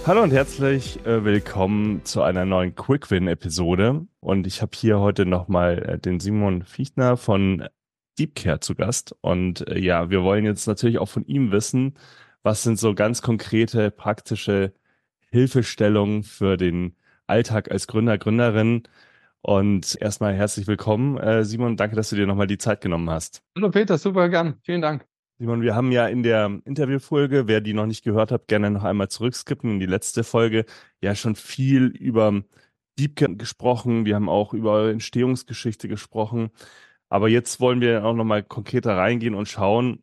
Hallo und herzlich willkommen zu einer neuen Quick Win-Episode. Und ich habe hier heute nochmal den Simon Fichtner von DeepCare zu Gast. Und ja, wir wollen jetzt natürlich auch von ihm wissen, was sind so ganz konkrete, praktische Hilfestellungen für den Alltag als Gründer, Gründerin. Und erstmal herzlich willkommen, Simon. Danke, dass du dir nochmal die Zeit genommen hast. Hallo Peter, super gern. Vielen Dank. Simon, wir haben ja in der Interviewfolge, wer die noch nicht gehört hat, gerne noch einmal zurückskippen in die letzte Folge, ja schon viel über Deepkin gesprochen. Wir haben auch über eure Entstehungsgeschichte gesprochen. Aber jetzt wollen wir auch noch mal konkreter reingehen und schauen,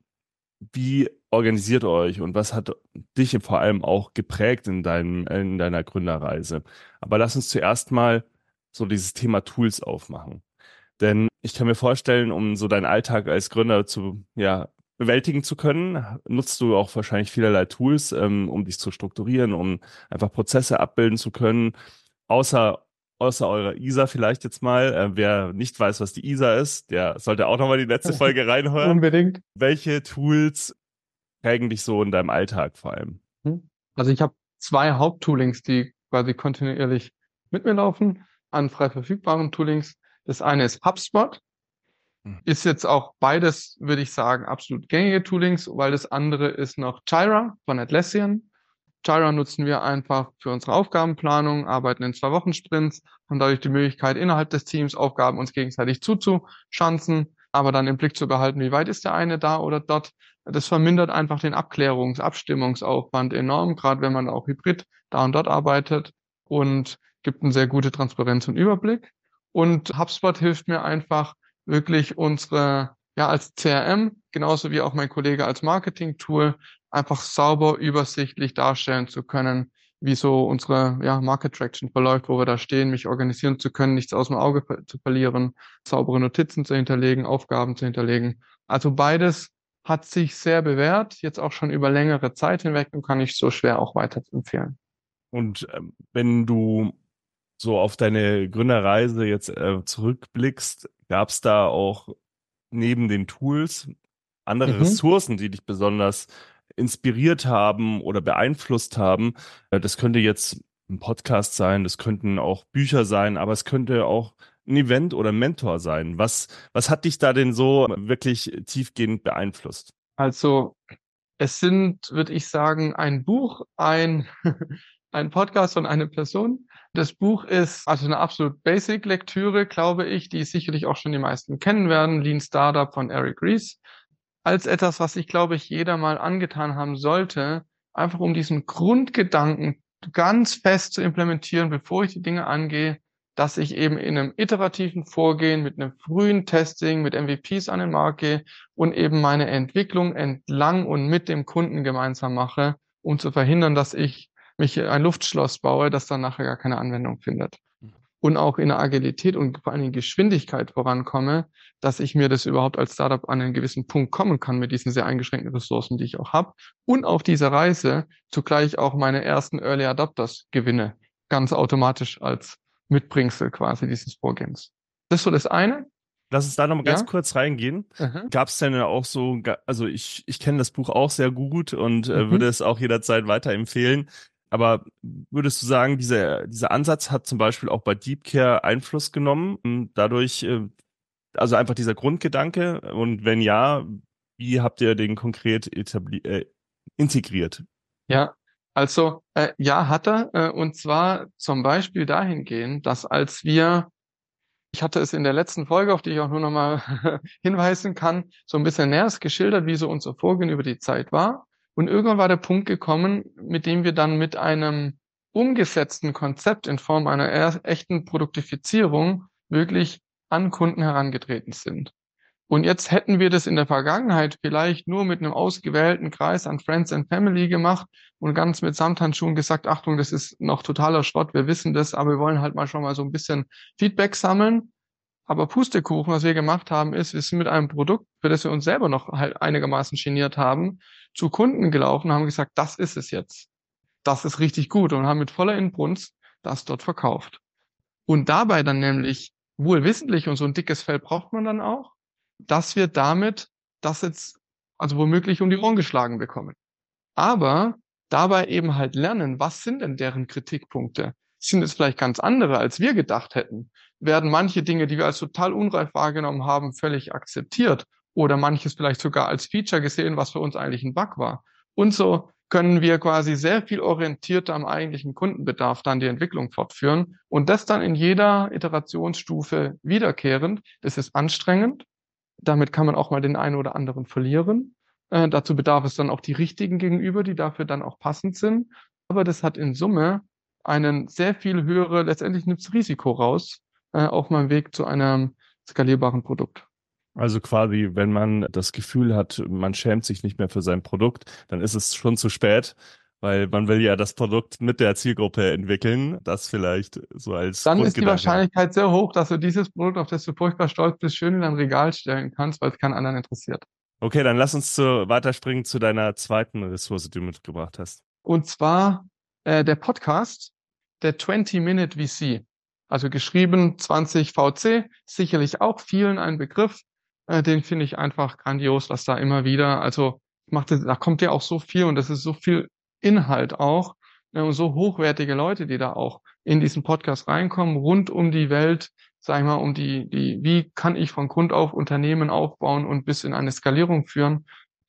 wie organisiert ihr euch und was hat dich vor allem auch geprägt in deiner Gründerreise. Aber lass uns zuerst mal so dieses Thema Tools aufmachen. Denn ich kann mir vorstellen, um so deinen Alltag als Gründer ja, bewältigen zu können, nutzt du auch wahrscheinlich vielerlei Tools, um dich zu strukturieren, um einfach Prozesse abbilden zu können. Außer, außer eurer ISA vielleicht jetzt mal. Wer nicht weiß, was die ISA ist, der sollte auch nochmal die letzte Folge reinhören. Unbedingt. Welche Tools prägen dich so in deinem Alltag vor allem? Also ich habe zwei Haupttoolings, die quasi kontinuierlich mit mir laufen, an frei verfügbaren Toolings. Das eine ist HubSpot. Hm. Ist jetzt auch beides, würde ich sagen, absolut gängige Toolings, weil das andere ist noch Jira von Atlassian. Jira nutzen wir einfach für unsere Aufgabenplanung, arbeiten in 2 Wochen-Sprints, haben dadurch die Möglichkeit, innerhalb des Teams Aufgaben uns gegenseitig zuzuschanzen, aber dann im Blick zu behalten, wie weit ist der eine da oder dort. Das vermindert einfach den Abstimmungsaufwand enorm, gerade wenn man auch hybrid da und dort arbeitet, und gibt eine sehr gute Transparenz und Überblick. Und HubSpot hilft mir einfach wirklich ja, als CRM, genauso wie auch mein Kollege als Marketing-Tool, einfach sauber, übersichtlich darstellen zu können, wie so unsere ja, Market Traction verläuft, wo wir da stehen, mich organisieren zu können, nichts aus dem Auge zu verlieren, saubere Notizen zu hinterlegen, Aufgaben zu hinterlegen. Also beides hat sich sehr bewährt, jetzt auch schon über längere Zeit hinweg, und kann ich so schwer auch weiterempfehlen. Und wenn du so auf deine Gründerreise jetzt zurückblickst, gab es da auch neben den Tools andere Mhm. Ressourcen, die dich besonders inspiriert haben oder beeinflusst haben? Das könnte jetzt ein Podcast sein, das könnten auch Bücher sein, aber es könnte auch ein Event oder ein Mentor sein. Was hat dich da denn so wirklich tiefgehend beeinflusst? Also es sind, würde ich sagen, ein Buch, ein Podcast von einer Person. Das Buch ist also eine absolut Basic-Lektüre, glaube ich, die sicherlich auch schon die meisten kennen werden. Lean Startup von Eric Ries. Als etwas, was ich, glaube ich, jeder mal angetan haben sollte, einfach um diesen Grundgedanken ganz fest zu implementieren, bevor ich die Dinge angehe, dass ich eben in einem iterativen Vorgehen mit einem frühen Testing, mit MVPs an den Markt gehe und eben meine Entwicklung entlang und mit dem Kunden gemeinsam mache, um zu verhindern, dass ich mich ein Luftschloss baue, das dann nachher gar keine Anwendung findet. Und auch in der Agilität und vor allem in Geschwindigkeit vorankomme, dass ich mir das überhaupt als Startup an einen gewissen Punkt kommen kann mit diesen sehr eingeschränkten Ressourcen, die ich auch habe. Und auf dieser Reise zugleich auch meine ersten Early Adopters gewinne, ganz automatisch als Mitbringsel quasi dieses Vorgehens. Das ist so das eine. Lass uns da noch mal ganz Ja. kurz reingehen. Mhm. Gab es denn auch so, also ich kenne das Buch auch sehr gut und würde Mhm. es auch jederzeit weiterempfehlen. Aber würdest du sagen, dieser Ansatz hat zum Beispiel auch bei Deep Care Einfluss genommen? Und dadurch, also einfach dieser Grundgedanke? Und wenn ja, wie habt ihr den konkret integriert? Ja, also ja, hat er. Und zwar zum Beispiel dahingehend, dass ich hatte es in der letzten Folge, auf die ich auch nur noch mal hinweisen kann, so ein bisschen näher geschildert, wie so unser Vorgehen über die Zeit war. Und irgendwann war der Punkt gekommen, mit dem wir dann mit einem umgesetzten Konzept in Form einer echten Produktifizierung wirklich an Kunden herangetreten sind. Und jetzt hätten wir das in der Vergangenheit vielleicht nur mit einem ausgewählten Kreis an Friends and Family gemacht und ganz mit Samthandschuhen gesagt, Achtung, das ist noch totaler Schrott, wir wissen das, aber wir wollen halt mal schon mal so ein bisschen Feedback sammeln. Aber Pustekuchen, was wir gemacht haben, ist, wir sind mit einem Produkt, für das wir uns selber noch halt einigermaßen geniert haben, zu Kunden gelaufen und haben gesagt, das ist es jetzt. Das ist richtig gut, und haben mit voller Inbrunst das dort verkauft. Und dabei dann nämlich wohl wissentlich, und so ein dickes Fell braucht man dann auch, dass wir damit das jetzt also womöglich um die Ohren geschlagen bekommen. Aber dabei eben halt lernen, was sind denn deren Kritikpunkte? Sind es vielleicht ganz andere, als wir gedacht hätten? Werden manche Dinge, die wir als total unreif wahrgenommen haben, völlig akzeptiert? Oder manches vielleicht sogar als Feature gesehen, was für uns eigentlich ein Bug war? Und so können wir quasi sehr viel orientierter am eigentlichen Kundenbedarf dann die Entwicklung fortführen und das dann in jeder Iterationsstufe wiederkehrend. Das ist anstrengend. Damit kann man auch mal den einen oder anderen verlieren. Dazu bedarf es dann auch die richtigen Gegenüber, die dafür dann auch passend sind. Aber das hat in Summe einen sehr viel höhere, letztendlich nimmt es Risiko raus, auf meinem Weg zu einem skalierbaren Produkt. Also quasi, wenn man das Gefühl hat, man schämt sich nicht mehr für sein Produkt, dann ist es schon zu spät, weil man will ja das Produkt mit der Zielgruppe entwickeln. Das vielleicht so als Dann ist die Grundgedanke. Wahrscheinlichkeit sehr hoch, dass du dieses Produkt, auf das du furchtbar stolz bist, schön in dein Regal stellen kannst, weil es keinen anderen interessiert. Okay, dann lass uns weiterspringen zu deiner zweiten Ressource, die du mitgebracht hast. Und zwar der Podcast, der 20-Minute VC. Also geschrieben 20 VC, sicherlich auch vielen ein Begriff. Den finde ich einfach grandios, was da immer wieder, also da kommt ja auch so viel und das ist so viel Inhalt auch. Und so hochwertige Leute, die da auch in diesen Podcast reinkommen, rund um die Welt, sag ich mal, um wie kann ich von Grund auf Unternehmen aufbauen und bis in eine Skalierung führen,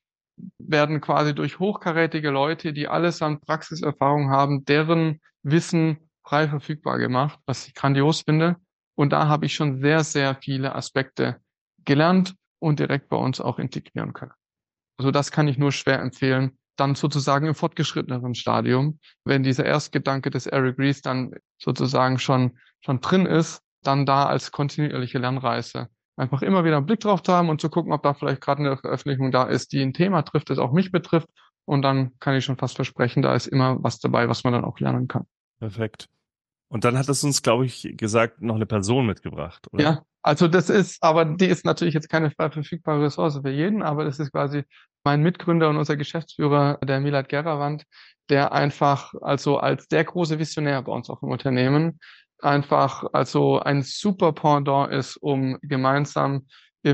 werden quasi durch hochkarätige Leute, die allesamt Praxiserfahrung haben, deren Wissen frei verfügbar gemacht, was ich grandios finde. Und da habe ich schon sehr, sehr viele Aspekte gelernt und direkt bei uns auch integrieren können. Also das kann ich nur schwer empfehlen. Dann sozusagen im fortgeschritteneren Stadium, wenn dieser Erstgedanke des Eric Ries dann sozusagen schon drin ist, dann da als kontinuierliche Lernreise einfach immer wieder einen Blick drauf zu haben und zu gucken, ob da vielleicht gerade eine Veröffentlichung da ist, die ein Thema trifft, das auch mich betrifft. Und dann kann ich schon fast versprechen, da ist immer was dabei, was man dann auch lernen kann. Perfekt. Und dann hat es uns, glaube ich, gesagt, noch eine Person mitgebracht, oder? Ja, also das ist, aber die ist natürlich jetzt keine frei verfügbare Ressource für jeden, aber das ist quasi mein Mitgründer und unser Geschäftsführer, der Milad Gerravant, der einfach also als der große Visionär bei uns auch im Unternehmen einfach also ein super Pendant ist, um gemeinsam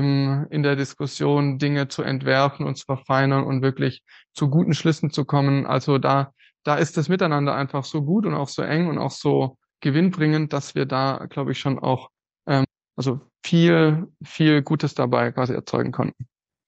in der Diskussion Dinge zu entwerfen und zu verfeinern und wirklich zu guten Schlüssen zu kommen. Also da ist das Miteinander einfach so gut und auch so eng und auch so gewinnbringend, dass wir da, glaube ich, schon auch also viel Gutes dabei quasi erzeugen konnten.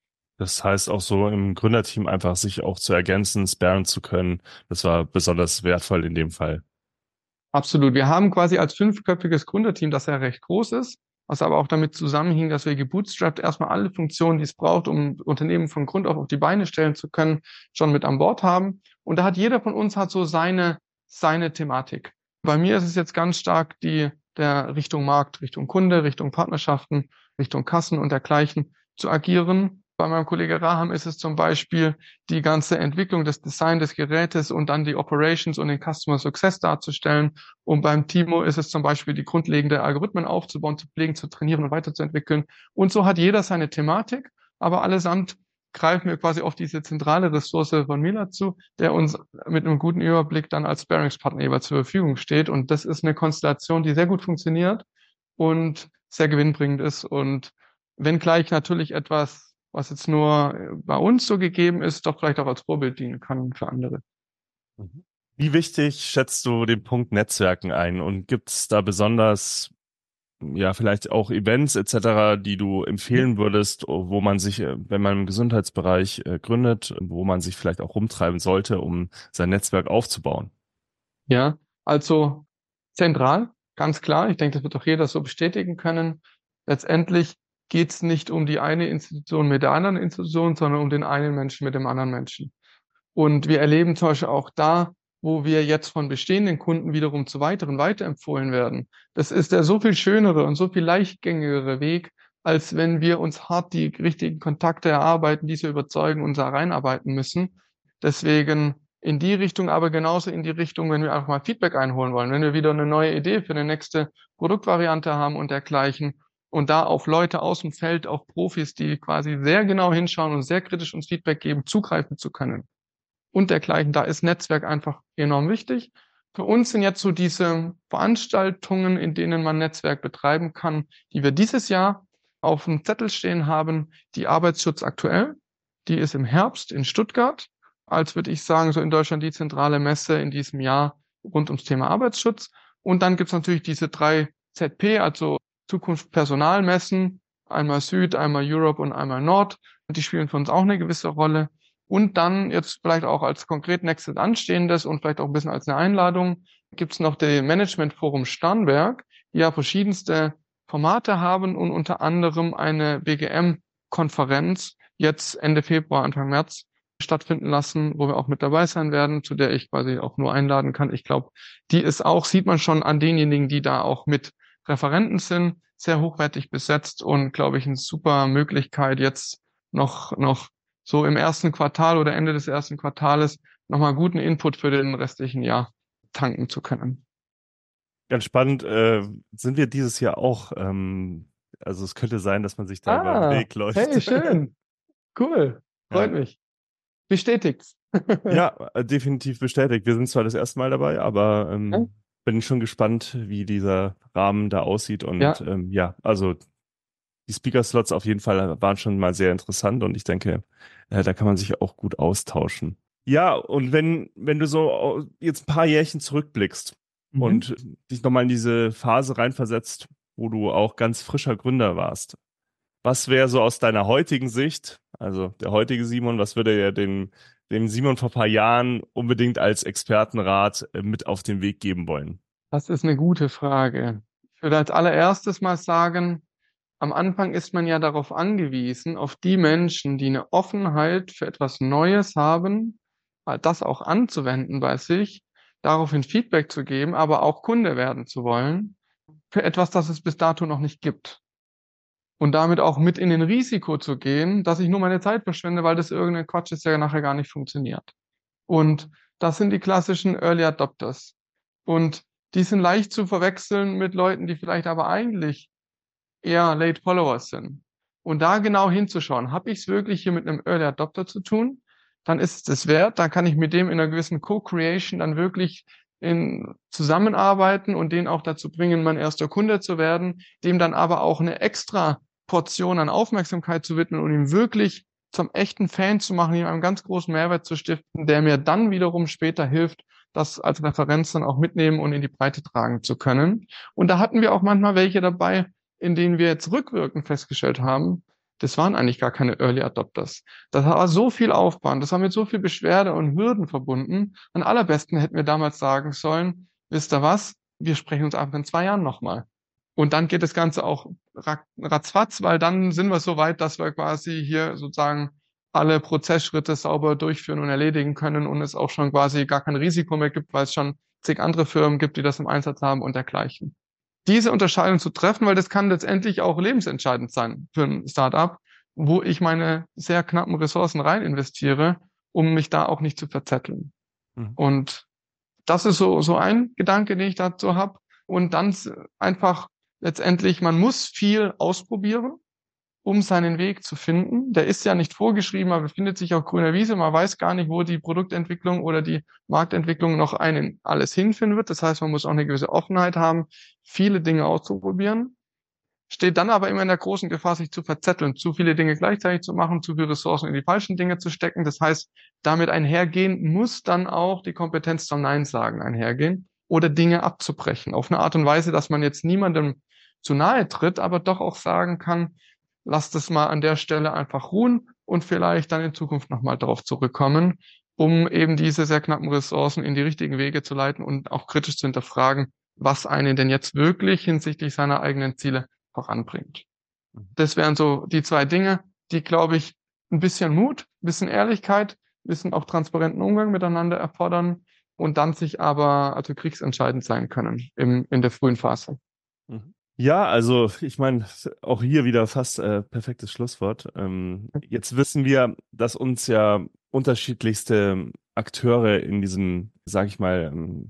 Das heißt auch so im Gründerteam einfach sich auch zu ergänzen, sparen zu können. Das war besonders wertvoll in dem Fall. Absolut. Wir haben quasi als fünfköpfiges Gründerteam, das ja recht groß ist, was aber auch damit zusammenhing, dass wir gebootstrapped erstmal alle Funktionen, die es braucht, um Unternehmen von Grund auf die Beine stellen zu können, schon mit an Bord haben. Und da hat jeder von uns hat so seine Thematik. Bei mir ist es jetzt ganz stark der Richtung Markt, Richtung Kunde, Richtung Partnerschaften, Richtung Kassen und dergleichen zu agieren. Bei meinem Kollege Raham ist es zum Beispiel die ganze Entwicklung, des Design des Gerätes und dann die Operations und den Customer Success darzustellen. Und beim Timo ist es zum Beispiel die grundlegende Algorithmen aufzubauen, zu pflegen, zu trainieren und weiterzuentwickeln. Und so hat jeder seine Thematik, aber allesamt greifen wir quasi auf diese zentrale Ressource von Mila zu, der uns mit einem guten Überblick dann als Sparringspartner jeweils zur Verfügung steht. Und das ist eine Konstellation, die sehr gut funktioniert und sehr gewinnbringend ist. Und wenngleich natürlich etwas, was jetzt nur bei uns so gegeben ist, doch vielleicht auch als Vorbild dienen kann für andere. Mhm. Wie wichtig schätzt du den Punkt Netzwerken ein? Und gibt es da besonders, ja, vielleicht auch Events etc., die du empfehlen würdest, wo man sich, wenn man im Gesundheitsbereich gründet, wo man sich vielleicht auch rumtreiben sollte, um sein Netzwerk aufzubauen? Ja, also zentral, ganz klar. Ich denke, das wird auch jeder so bestätigen können. Letztendlich geht es nicht um die eine Institution mit der anderen Institution, sondern um den einen Menschen mit dem anderen Menschen. Und wir erleben zum Beispiel auch da, wo wir jetzt von bestehenden Kunden wiederum zu weiteren weiterempfohlen werden. Das ist der so viel schönere und so viel leichtgängigere Weg, als wenn wir uns hart die richtigen Kontakte erarbeiten, diese überzeugen und da reinarbeiten müssen. Deswegen in die Richtung, aber genauso in die Richtung, wenn wir einfach mal Feedback einholen wollen, wenn wir wieder eine neue Idee für eine nächste Produktvariante haben und dergleichen. Und da auf Leute aus dem Feld, auf Profis, die quasi sehr genau hinschauen und sehr kritisch uns Feedback geben, zugreifen zu können und dergleichen. Da ist Netzwerk einfach enorm wichtig. Für uns sind jetzt so diese Veranstaltungen, in denen man Netzwerk betreiben kann, die wir dieses Jahr auf dem Zettel stehen haben. Die Arbeitsschutz aktuell, die ist im Herbst in Stuttgart. als, würde ich sagen, so in Deutschland die zentrale Messe in diesem Jahr rund ums Thema Arbeitsschutz. Und dann gibt's natürlich diese 3 ZP, also Zukunft Personalmessen, einmal Süd, einmal Europe und einmal Nord. Und die spielen für uns auch eine gewisse Rolle. Und dann jetzt vielleicht auch als konkret nächstes Anstehendes und vielleicht auch ein bisschen als eine Einladung gibt's noch den Management Forum Starnberg, die ja verschiedenste Formate haben und unter anderem eine BGM-Konferenz jetzt Ende Februar, Anfang März stattfinden lassen, wo wir auch mit dabei sein werden, zu der ich quasi auch nur einladen kann. Ich glaube, die ist auch, sieht man schon an denjenigen, die da auch mit Referenten sind, sehr hochwertig besetzt und, glaube ich, eine super Möglichkeit, jetzt noch so im ersten Quartal oder Ende des ersten Quartales nochmal guten Input für den restlichen Jahr tanken zu können. Ganz spannend, sind wir dieses Jahr auch. Also es könnte sein, dass man sich da über den Ah, Weg läuft. hey, schön. Cool. Freut Ja, mich. Bestätigt's. ja, definitiv bestätigt. Wir sind zwar das erste Mal dabei, aber Ja, bin schon gespannt, wie dieser Rahmen da aussieht. Und ja, ja, also die Speaker-Slots auf jeden Fall waren schon mal sehr interessant und ich denke, da kann man sich auch gut austauschen. Ja, und wenn du so jetzt ein paar Jährchen zurückblickst mhm. und dich nochmal in diese Phase reinversetzt, wo du auch ganz frischer Gründer warst, was wäre so aus deiner heutigen Sicht, also der heutige Simon, was würde er dem Simon vor ein paar Jahren unbedingt als Expertenrat mit auf den Weg geben wollen? Das ist eine gute Frage. Ich würde als allererstes mal sagen, am Anfang ist man ja darauf angewiesen, auf die Menschen, die eine Offenheit für etwas Neues haben, das auch anzuwenden bei sich, daraufhin Feedback zu geben, aber auch Kunde werden zu wollen für etwas, das es bis dato noch nicht gibt. Und damit auch mit in den Risiko zu gehen, dass ich nur meine Zeit verschwende, weil das irgendein Quatsch ist, der nachher gar nicht funktioniert. Und das sind die klassischen Early Adopters. Und die sind leicht zu verwechseln mit Leuten, die vielleicht aber eigentlich eher Late Followers sind. Und da genau hinzuschauen, habe ich es wirklich hier mit einem Early Adopter zu tun? Dann ist es das wert, dann kann ich mit dem in einer gewissen Co-Creation dann wirklich zusammenarbeiten und den auch dazu bringen, mein erster Kunde zu werden, dem dann aber auch eine extra Portion an Aufmerksamkeit zu widmen und ihn wirklich zum echten Fan zu machen, ihm einen ganz großen Mehrwert zu stiften, der mir dann wiederum später hilft, das als Referenz dann auch mitnehmen und in die Breite tragen zu können. Und da hatten wir auch manchmal welche dabei, in denen wir jetzt rückwirkend festgestellt haben, das waren eigentlich gar keine Early Adopters. Das war so viel Aufwand, das war mit so viel Beschwerde und Hürden verbunden. Am allerbesten hätten wir damals sagen sollen, wisst ihr was, wir sprechen uns einfach in 2 Jahren nochmal. Und dann geht das Ganze auch ratzfatz, weil dann sind wir so weit, dass wir quasi hier sozusagen alle Prozessschritte sauber durchführen und erledigen können und es auch schon quasi gar kein Risiko mehr gibt, weil es schon zig andere Firmen gibt, die das im Einsatz haben und dergleichen. Diese Unterscheidung zu treffen, weil das kann letztendlich auch lebensentscheidend sein für ein Startup, wo ich meine sehr knappen Ressourcen rein investiere, um mich da auch nicht zu verzetteln. Mhm. Und das ist so ein Gedanke, den ich dazu habe. Und dann einfach letztendlich, man muss viel ausprobieren, um seinen Weg zu finden. Der ist ja nicht vorgeschrieben, man befindet sich auf grüner Wiese, man weiß gar nicht, wo die Produktentwicklung oder die Marktentwicklung noch einen alles hinfinden wird. Das heißt, man muss auch eine gewisse Offenheit haben, viele Dinge auszuprobieren. Steht dann aber immer in der großen Gefahr, sich zu verzetteln, zu viele Dinge gleichzeitig zu machen, zu viele Ressourcen in die falschen Dinge zu stecken. Das heißt, damit einhergehen muss dann auch die Kompetenz zum Nein sagen einhergehen oder Dinge abzubrechen. Auf eine Art und Weise, dass man jetzt niemandem zu nahe tritt, aber doch auch sagen kann, lasst es mal an der Stelle einfach ruhen und vielleicht dann in Zukunft nochmal darauf zurückkommen, um eben diese sehr knappen Ressourcen in die richtigen Wege zu leiten und auch kritisch zu hinterfragen, was einen denn jetzt wirklich hinsichtlich seiner eigenen Ziele voranbringt. Das wären so die 2 Dinge, die, glaube ich, ein bisschen Mut, ein bisschen Ehrlichkeit, ein bisschen auch transparenten Umgang miteinander erfordern und dann sich aber also kriegsentscheidend sein können in der frühen Phase. Mhm. Ja, also ich meine, auch hier wieder fast perfektes Schlusswort. Jetzt wissen wir, dass uns ja unterschiedlichste Akteure in diesem, sag ich mal,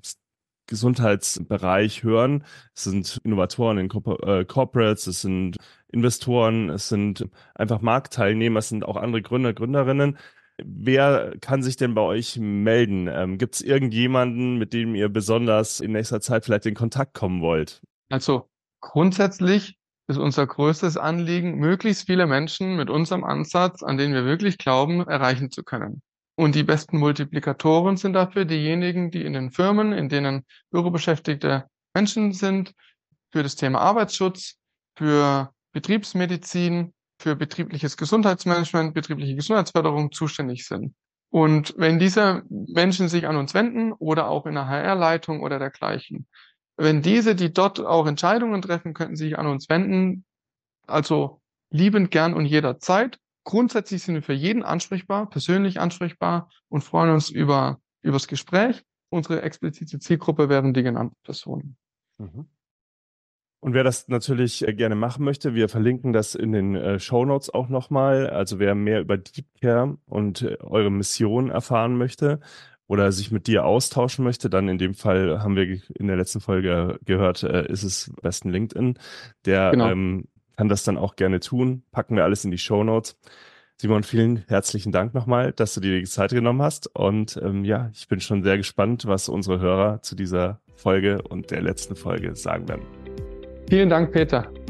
Gesundheitsbereich hören. Es sind Innovatoren in Corporates, es sind Investoren, es sind einfach Marktteilnehmer, es sind auch andere Gründer, Gründerinnen. Wer kann sich denn bei euch melden? Gibt es irgendjemanden, mit dem ihr besonders in nächster Zeit vielleicht in Kontakt kommen wollt? Also grundsätzlich ist unser größtes Anliegen, möglichst viele Menschen mit unserem Ansatz, an den wir wirklich glauben, erreichen zu können. Und die besten Multiplikatoren sind dafür diejenigen, die in den Firmen, in denen bürobeschäftigte Menschen sind, für das Thema Arbeitsschutz, für Betriebsmedizin, für betriebliches Gesundheitsmanagement, betriebliche Gesundheitsförderung zuständig sind. Und wenn diese Menschen sich an uns wenden oder auch in der HR-Leitung oder dergleichen, wenn diese, die dort auch Entscheidungen treffen, könnten sich an uns wenden, also liebend gern und jederzeit. Grundsätzlich sind wir für jeden ansprechbar, persönlich ansprechbar und freuen uns über das Gespräch. Unsere explizite Zielgruppe wären die genannten Personen. Mhm. Und wer das natürlich gerne machen möchte, wir verlinken das in den Shownotes auch nochmal. Also wer mehr über DeepCare und eure Mission erfahren möchte oder sich mit dir austauschen möchte, dann in dem Fall haben wir in der letzten Folge gehört, ist es am besten LinkedIn. Der Genau. kann das dann auch gerne tun. Packen wir alles in die Shownotes. Simon, vielen herzlichen Dank nochmal, dass du dir die Zeit genommen hast. Und ja, ich bin schon sehr gespannt, was unsere Hörer zu dieser Folge und der letzten Folge sagen werden. Vielen Dank, Peter.